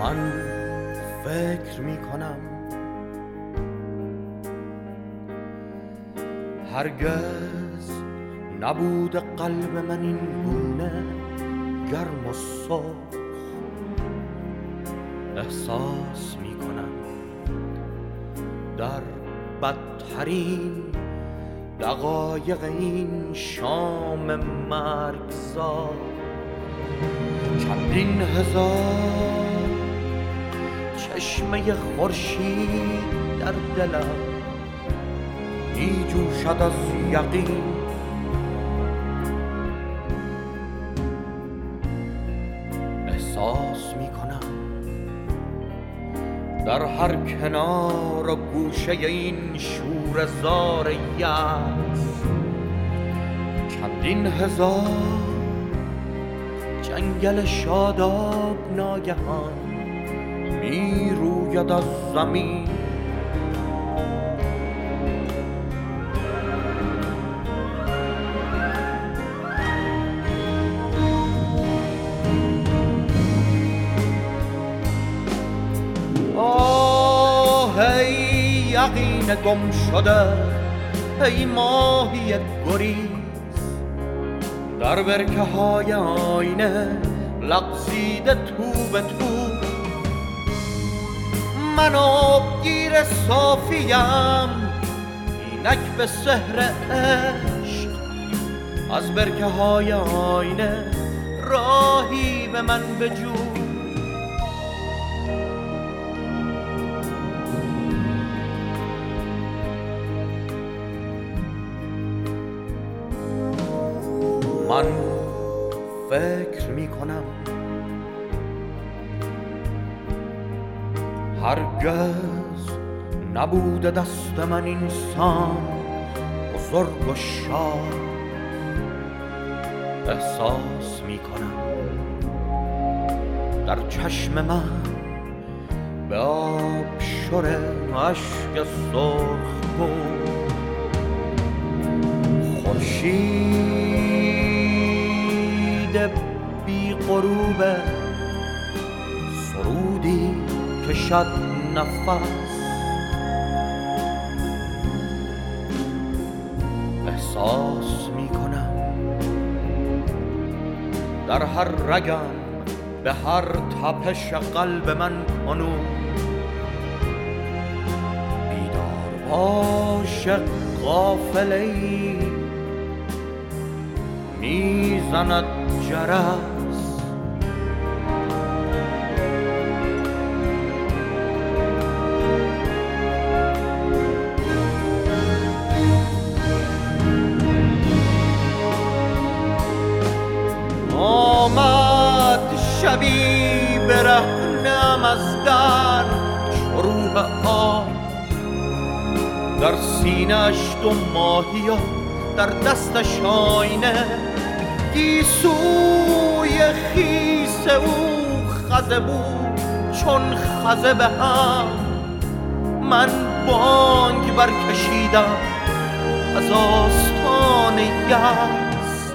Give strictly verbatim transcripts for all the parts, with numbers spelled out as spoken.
من فکر می کنم هرگز نبود قلب من این گونه گرم و سرخ. احساس می کنم در بدترین دقایق این شام مرگزار چندین هزار چشمه خورشید در دلم می جوشد از یقین. احساس می کنم در هر کنار و گوشه این شور زار یأس چندین هزار جنگل شاداب ناگهان می روید از زمین. آه ای یقین گم شده، ای ماهی گریز در برکه های آینه لغزیده تو به تو. من آبگیر صافیم اینک به سحر عشق، از برکه های آینه راهی به من بجو. من فکر می کنم هرگز نبوده دست من اینسان بزرگ و شاد. احساس می کنم در چشم من به آب شور اشک سرخ بود خورشید بی غروب سرودی کشد نفس. احساس می کنم در هر رگم به هر تپش قلب من کنون بیدار باش غافله‌ای میزند جرس. آمد شبی برهنه‌ام از در چو روح آب، در سینه‌اش دو ماهی و در دستش آینه. گیسوی خیس او خزه بود چون خزه به هم، من بانگ برکشیدم از آستان یأس.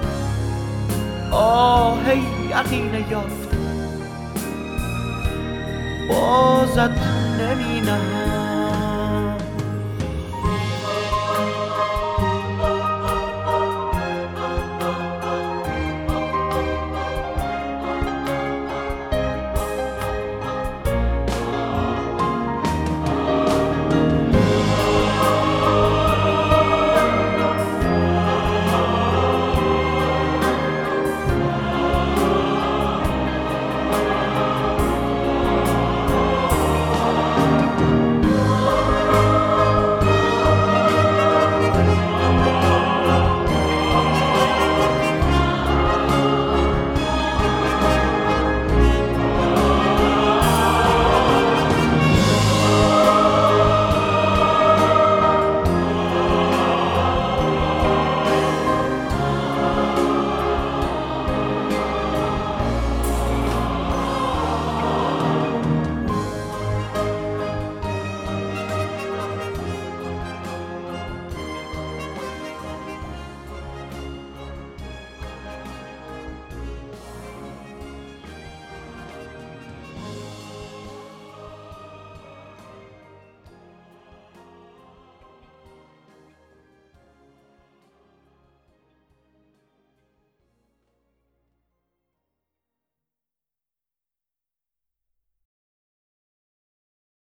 آه ای یقین یافته بازت نمی نهم.